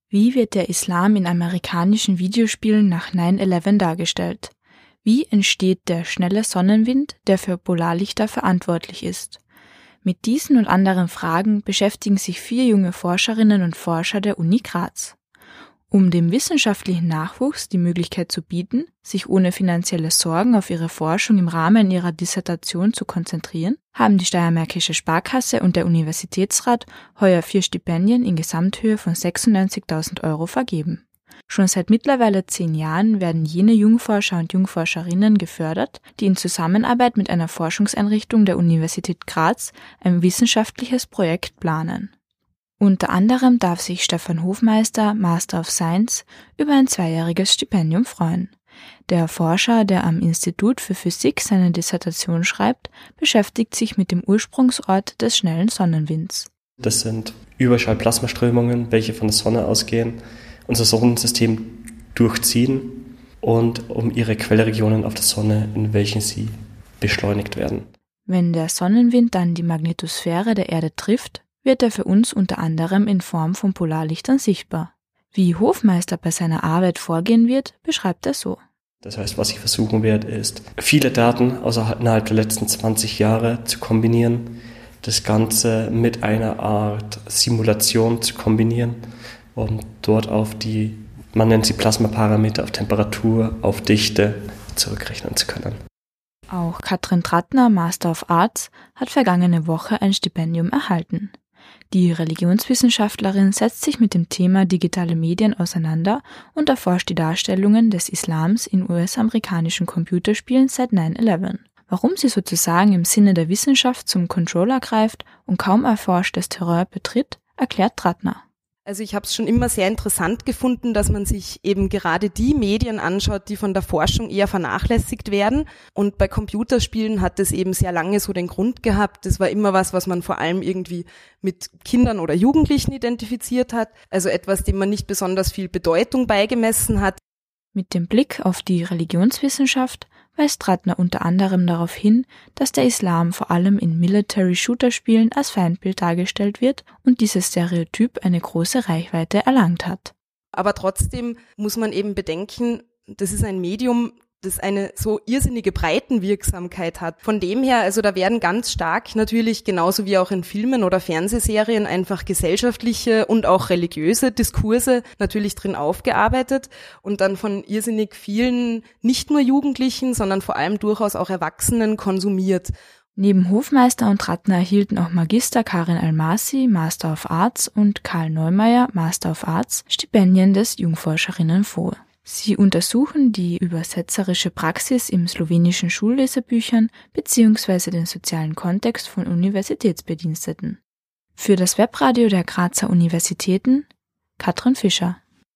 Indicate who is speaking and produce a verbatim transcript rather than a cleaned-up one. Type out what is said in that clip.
Speaker 1: Wie wird der Islam in amerikanischen Videospielen nach nine eleven dargestellt? Wie entsteht der schnelle Sonnenwind, der für Polarlichter verantwortlich ist? Mit diesen und anderen Fragen beschäftigen sich vier junge Forscherinnen und Forscher der Uni Graz. Um dem wissenschaftlichen Nachwuchs die Möglichkeit zu bieten, sich ohne finanzielle Sorgen auf ihre Forschung im Rahmen ihrer Dissertation zu konzentrieren, haben die Steiermärkische Sparkasse und der Universitätsrat heuer vier Stipendien in Gesamthöhe von sechsundneunzigtausend Euro vergeben. Schon seit mittlerweile zehn Jahren werden jene Jungforscher und Jungforscherinnen gefördert, die in Zusammenarbeit mit einer Forschungseinrichtung der Universität Graz ein wissenschaftliches Projekt planen. Unter anderem darf sich Stefan Hofmeister, Master of Science, über ein zweijähriges Stipendium freuen. Der Forscher, der am Institut für Physik seine Dissertation schreibt, beschäftigt sich mit dem Ursprungsort des schnellen Sonnenwinds.
Speaker 2: Das sind Überschallplasmaströmungen, welche von der Sonne ausgehen, unser Sonnensystem durchziehen und um ihre Quellregionen auf der Sonne, in welchen sie beschleunigt werden.
Speaker 1: Wenn der Sonnenwind dann die Magnetosphäre der Erde trifft, wird er für uns unter anderem in Form von Polarlichtern sichtbar. Wie Hofmeister bei seiner Arbeit vorgehen wird, beschreibt er so.
Speaker 2: Das heißt, was ich versuchen werde, ist, viele Daten außerhalb innerhalb der letzten zwanzig Jahre zu kombinieren, das Ganze mit einer Art Simulation zu kombinieren, um dort auf die, man nennt sie Plasmaparameter, auf Temperatur, auf Dichte zurückrechnen zu können.
Speaker 1: Auch Katrin Trattner, Master of Arts, hat vergangene Woche ein Stipendium erhalten. Die Religionswissenschaftlerin setzt sich mit dem Thema digitale Medien auseinander und erforscht die Darstellungen des Islams in U S-amerikanischen Computerspielen seit nine eleven. Warum sie sozusagen im Sinne der Wissenschaft zum Controller greift und kaum erforschtes Terrain betritt, erklärt Trattner.
Speaker 3: Also ich habe es schon immer sehr interessant gefunden, dass man sich eben gerade die Medien anschaut, die von der Forschung eher vernachlässigt werden. Und bei Computerspielen hat es eben sehr lange so den Grund gehabt. Das war immer was, was man vor allem irgendwie mit Kindern oder Jugendlichen identifiziert hat. Also etwas, dem man nicht besonders viel Bedeutung beigemessen hat.
Speaker 1: Mit dem Blick auf die Religionswissenschaft weist Trattner unter anderem darauf hin, dass der Islam vor allem in Military-Shooter-Spielen als Feindbild dargestellt wird und dieses Stereotyp eine große Reichweite erlangt hat.
Speaker 3: Aber trotzdem muss man eben bedenken, das ist ein Medium, das eine so irrsinnige Breitenwirksamkeit hat. Von dem her, also da werden ganz stark natürlich, genauso wie auch in Filmen oder Fernsehserien, einfach gesellschaftliche und auch religiöse Diskurse natürlich drin aufgearbeitet und dann von irrsinnig vielen, nicht nur Jugendlichen, sondern vor allem durchaus auch Erwachsenen konsumiert.
Speaker 1: Neben Hofmeister und Trattner erhielten auch Magister Karin Almasi, Master of Arts, und Karl Neumeier, Master of Arts, Stipendien des Jungforscherinnenfonds. Sie untersuchen die übersetzerische Praxis im slowenischen Schullesebüchern bzw. den sozialen Kontext von Universitätsbediensteten. Für das Webradio der Grazer Universitäten Katrin Fischer.